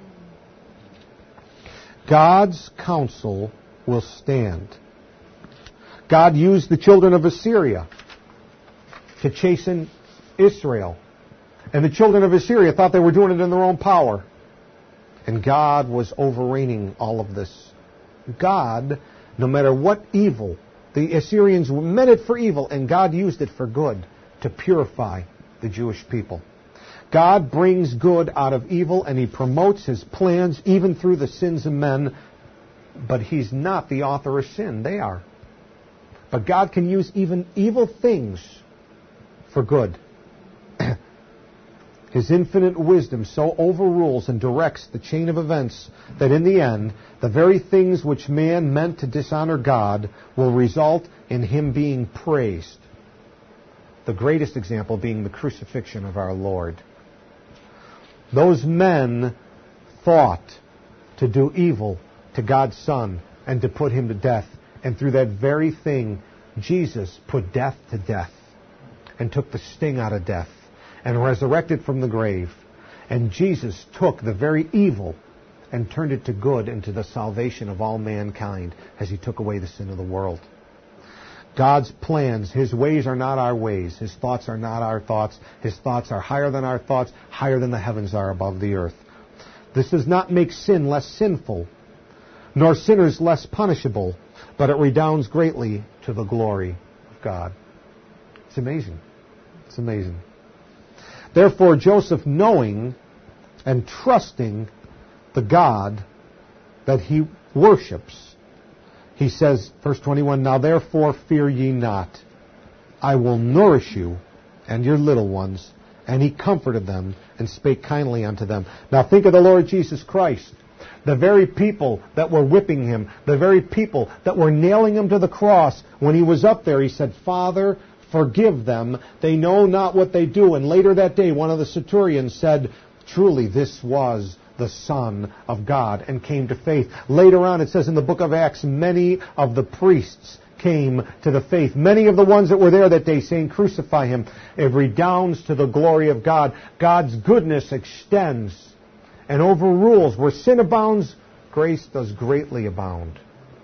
God's counsel will stand. God used the children of Assyria to chasten Israel. And the children of Assyria thought they were doing it in their own power. And God was overreigning all of this. God, no matter what evil, the Assyrians meant it for evil, and God used it for good to purify the Jewish people. God brings good out of evil, and He promotes His plans even through the sins of men. But He's not the author of sin. They are. But God can use even evil things for good. His infinite wisdom so overrules and directs the chain of events that in the end, the very things which man meant to dishonor God will result in Him being praised. The greatest example being the crucifixion of our Lord. Those men thought to do evil to God's Son and to put Him to death. And through that very thing, Jesus put death to death and took the sting out of death and resurrected from the grave. And Jesus took the very evil and turned it to good and to the salvation of all mankind as He took away the sin of the world. God's plans, His ways are not our ways. His thoughts are not our thoughts. His thoughts are higher than our thoughts, higher than the heavens are above the earth. This does not make sin less sinful, nor sinners less punishable, but it redounds greatly to the glory of God. It's amazing. It's amazing. Therefore, Joseph, knowing and trusting the God that he worships, he says, verse twenty-one, now therefore fear ye not. I will nourish you and your little ones. And he comforted them and spake kindly unto them. Now think of the Lord Jesus Christ. The very people that were whipping him, the very people that were nailing him to the cross, when he was up there, he said, Father, forgive them. They know not what they do. And later that day, one of the centurions said, truly, this was the Son of God, and came to faith. Later on, it says in the book of Acts, many of the priests came to the faith. Many of the ones that were there that day saying, crucify him. It redounds to the glory of God. God's goodness extends and overrules. Where sin abounds, grace does greatly abound.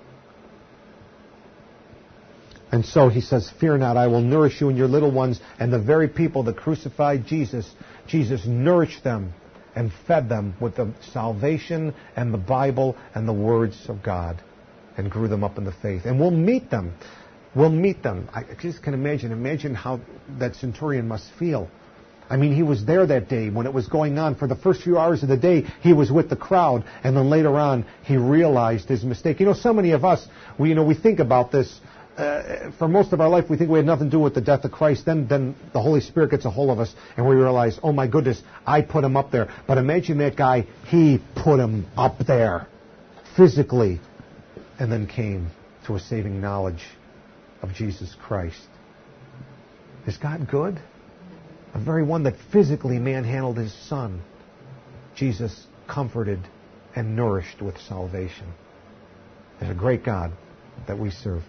And so he says, fear not, I will nourish you and your little ones. And the very people that crucified Jesus, Jesus nourished them and fed them with the salvation and the Bible and the words of God, and grew them up in the faith. And we'll meet them. We'll meet them. I just can imagine. Imagine how that centurion must feel. I mean, he was there that day when it was going on. For the first few hours of the day, he was with the crowd. And then later on, he realized his mistake. You know, so many of us, we, you know, we think about this. Uh, for most of our life, we think we had nothing to do with the death of Christ. Then, then the Holy Spirit gets a hold of us, and we realize, oh my goodness, I put him up there. But imagine that guy, he put him up there, physically, and then came to a saving knowledge of Jesus Christ. Is God good? The very one that physically manhandled his Son, Jesus comforted and nourished with salvation. There's a great God that we serve.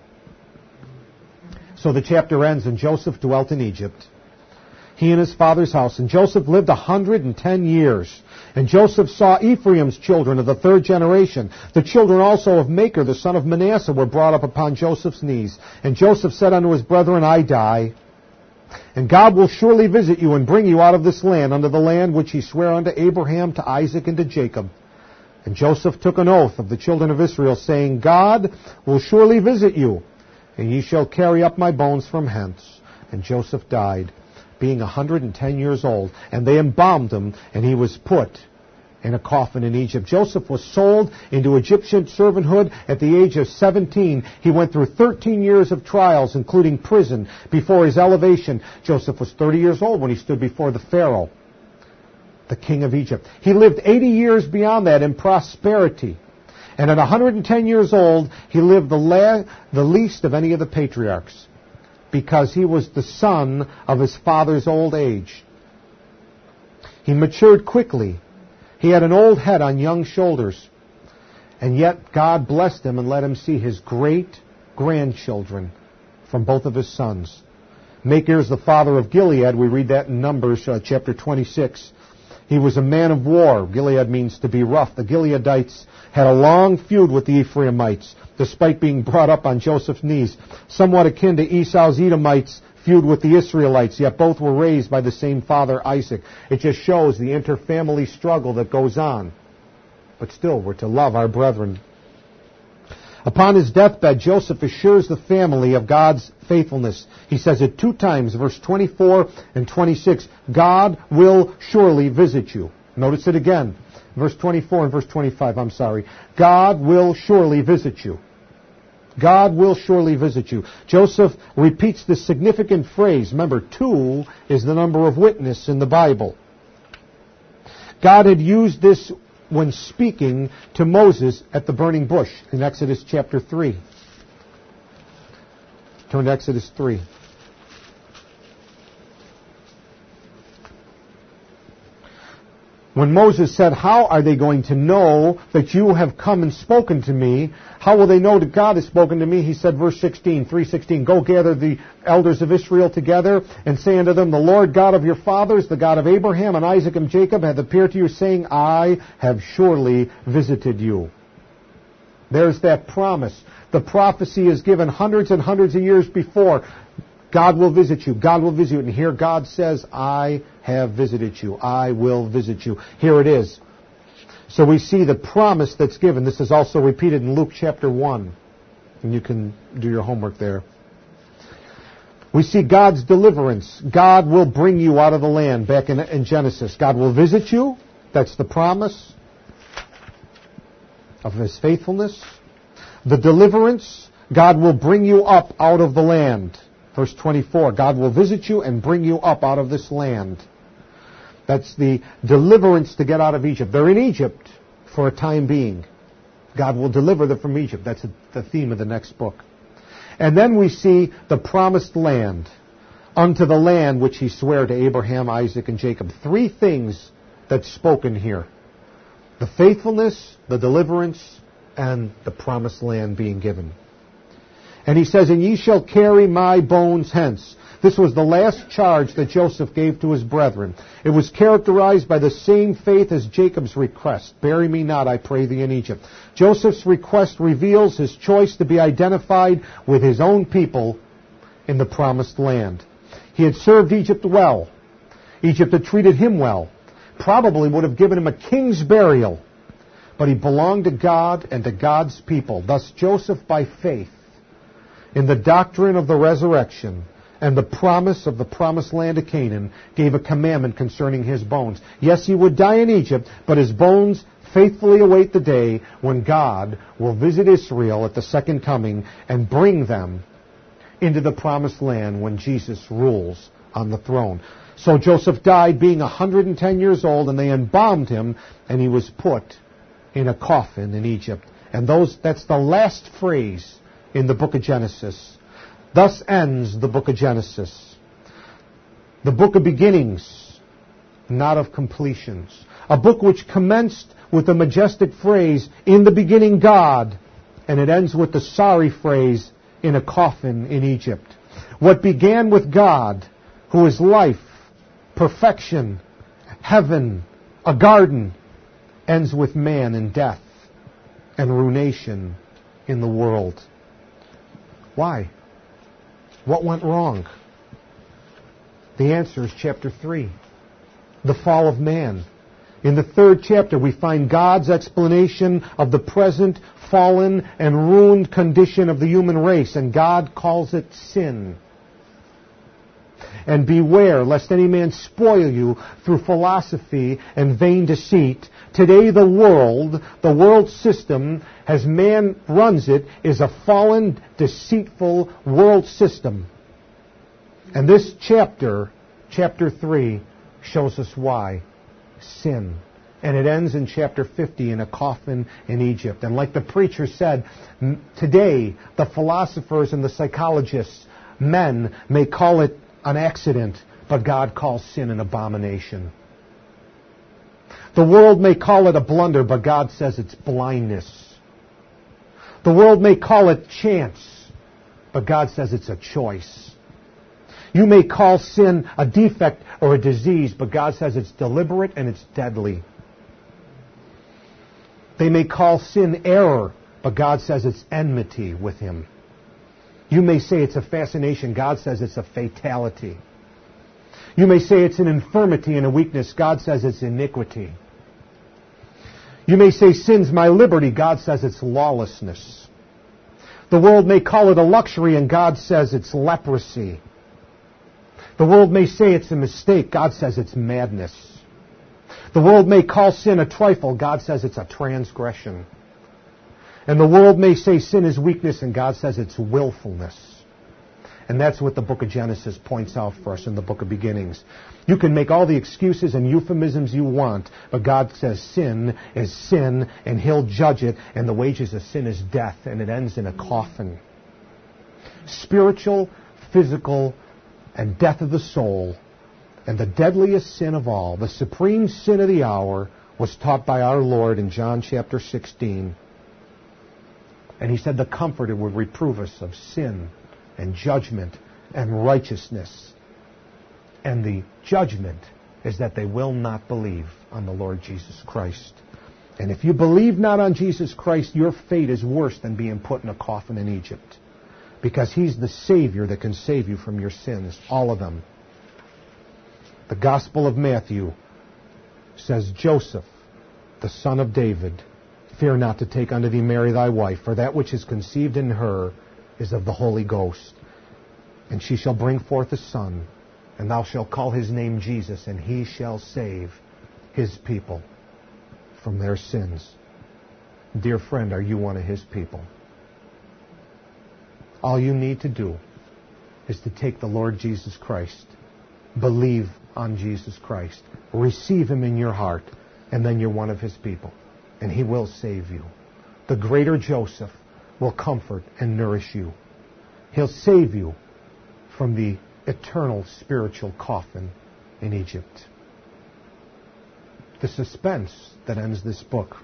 So the chapter ends, and Joseph dwelt in Egypt, he and his father's house. And Joseph lived a hundred and ten years. And Joseph saw Ephraim's children of the third generation. The children also of Machir, the son of Manasseh, were brought up upon Joseph's knees. And Joseph said unto his brethren, I die, and God will surely visit you and bring you out of this land, unto the land which he sware unto Abraham, to Isaac, and to Jacob. And Joseph took an oath of the children of Israel, saying, God will surely visit you, and ye shall carry up my bones from hence. And Joseph died, being a hundred and ten years old. And they embalmed him, and he was put in a coffin in Egypt. Joseph was sold into Egyptian servanthood at the age of seventeen. He went through thirteen years of trials, including prison, before his elevation. Joseph was thirty years old when he stood before the Pharaoh, the king of Egypt. He lived eighty years beyond that in prosperity. And at one hundred ten years old, he lived the, la- the least of any of the patriarchs, because he was the son of his father's old age. He matured quickly. He had an old head on young shoulders. And yet God blessed him and let him see his great-grandchildren from both of his sons. Machir is the father of Gilead. We read that in Numbers uh, chapter twenty-six. He was a man of war. Gilead means to be rough. The Gileadites had a long feud with the Ephraimites, despite being brought up on Joseph's knees. Somewhat akin to Esau's Edomites' feud with the Israelites, yet both were raised by the same father, Isaac. It just shows the inter-family struggle that goes on. But still, we're to love our brethren. Upon his deathbed, Joseph assures the family of God's faithfulness. He says it two times, verse twenty-four and twenty-six. God will surely visit you. Notice it again. Verse twenty-four and verse twenty-five, I'm sorry. God will surely visit you. God will surely visit you. Joseph repeats this significant phrase. Remember, two is the number of witness in the Bible. God had used this when speaking to Moses at the burning bush in Exodus chapter three. Turn to Exodus three. When Moses said, how are they going to know that you have come and spoken to me? How will they know that God has spoken to me? He said, verse sixteen, three sixteen, go gather the elders of Israel together and say unto them, the Lord God of your fathers, the God of Abraham and Isaac and Jacob, hath appeared to you, saying, I have surely visited you. There's that promise. The prophecy is given hundreds and hundreds of years before. God will visit you. God will visit you. And here God says, I have visited you. I will visit you. Here it is. So we see the promise that's given. This is also repeated in Luke chapter one. And you can do your homework there. We see God's deliverance. God will bring you out of the land back in, in Genesis. God will visit you. That's the promise of His faithfulness. The deliverance. God will bring you up out of the land. Verse twenty-four, God will visit you and bring you up out of this land. That's the deliverance to get out of Egypt. They're in Egypt, for a time being. God will deliver them from Egypt. That's the theme of the next book. And then we see the promised land, unto the land which he sware to Abraham, Isaac, and Jacob. Three things that's spoken here. The faithfulness, the deliverance, and the promised land being given. And he says, and ye shall carry my bones hence. This was the last charge that Joseph gave to his brethren. It was characterized by the same faith as Jacob's request. Bury me not, I pray thee, in Egypt. Joseph's request reveals his choice to be identified with his own people in the promised land. He had served Egypt well. Egypt had treated him well. Probably would have given him a king's burial. But he belonged to God and to God's people. Thus Joseph, by faith, in the doctrine of the resurrection and the promise of the promised land of Canaan, gave a commandment concerning his bones. Yes, he would die in Egypt, but his bones faithfully await the day when God will visit Israel at the second coming and bring them into the promised land when Jesus rules on the throne. So Joseph died being one hundred ten years old, and they embalmed him, and he was put in a coffin in Egypt. And those that's the last phrase in the book of Genesis. Thus ends the book of Genesis. The book of beginnings, not of completions. A book which commenced with the majestic phrase, in the beginning God, and it ends with the sorry phrase, in a coffin in Egypt. What began with God, who is life, perfection, heaven, a garden, ends with man in death and ruination in the world. Why? What went wrong? The answer is chapter three. The fall of man. In the third chapter, we find God's explanation of the present fallen and ruined condition of the human race, and God calls it sin. And beware lest any man spoil you through philosophy and vain deceit. Today the world, the world system, as man runs it, is a fallen, deceitful world system. And this chapter, chapter three, shows us why. Sin. And it ends in chapter fifty in a coffin in Egypt. And like the preacher said, today the philosophers and the psychologists, men, may call it an accident, but God calls sin an abomination. The world may call it a blunder, but God says it's blindness. The world may call it chance, but God says it's a choice. You may call sin a defect or a disease, but God says it's deliberate and it's deadly. They may call sin error, but God says it's enmity with Him. You may say it's a fascination. God says it's a fatality. You may say it's an infirmity and a weakness. God says it's iniquity. You may say sin's my liberty. God says it's lawlessness. The world may call it a luxury, and God says it's leprosy. The world may say it's a mistake. God says it's madness. The world may call sin a trifle. God says it's a transgression. And the world may say sin is weakness, and God says it's willfulness. And that's what the book of Genesis points out for us in the book of beginnings. You can make all the excuses and euphemisms you want, but God says sin is sin, and He'll judge it, and the wages of sin is death, and it ends in a coffin. Spiritual, physical, and death of the soul, and the deadliest sin of all, the supreme sin of the hour, was taught by our Lord in John chapter sixteen. And He said the Comforter would reprove us of sin and judgment and righteousness. And the judgment is that they will not believe on the Lord Jesus Christ. And if you believe not on Jesus Christ, your fate is worse than being put in a coffin in Egypt. Because He's the Savior that can save you from your sins, all of them. The Gospel of Matthew says, Joseph, the son of David, fear not to take unto thee Mary thy wife, for that which is conceived in her is of the Holy Ghost. And she shall bring forth a son, and thou shalt call his name Jesus, and He shall save His people from their sins. Dear friend, are you one of His people? All you need to do is to take the Lord Jesus Christ, believe on Jesus Christ, receive Him in your heart, and then you're one of His people. and He will save you. The greater Joseph will comfort and nourish you. He'll save you from the eternal spiritual coffin in Egypt. The suspense that ends this book.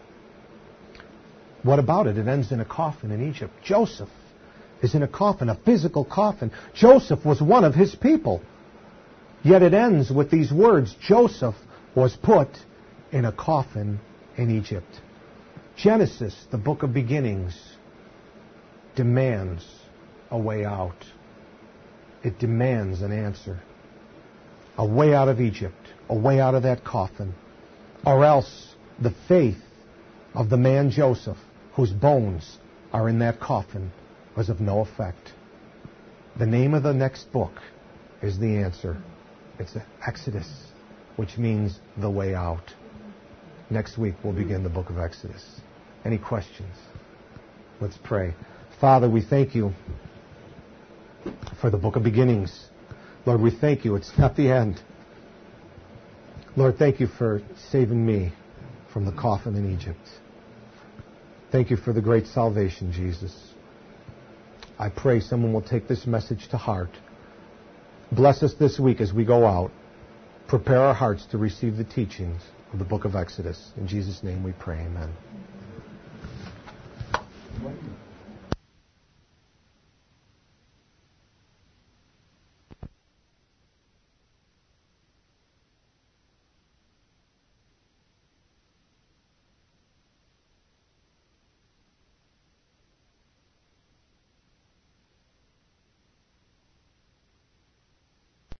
What about it? It ends in a coffin in Egypt. Joseph is in a coffin, a physical coffin. Joseph was one of his people. Yet it ends with these words, Joseph was put in a coffin in Egypt. Genesis, the book of beginnings, demands a way out. It demands an answer. A way out of Egypt, a way out of that coffin. Or else the faith of the man Joseph, whose bones are in that coffin, was of no effect. The name of the next book is the answer. It's Exodus, which means the way out. Next week we'll begin the book of Exodus. Any questions? Let's pray. Father, we thank you for the book of beginnings. Lord, we thank you. It's not the end. Lord, thank you for saving me from the coffin in Egypt. Thank you for the great salvation, Jesus. I pray someone will take this message to heart. Bless us this week as we go out. Prepare our hearts to receive the teachings of the book of Exodus. In Jesus' name we pray, amen.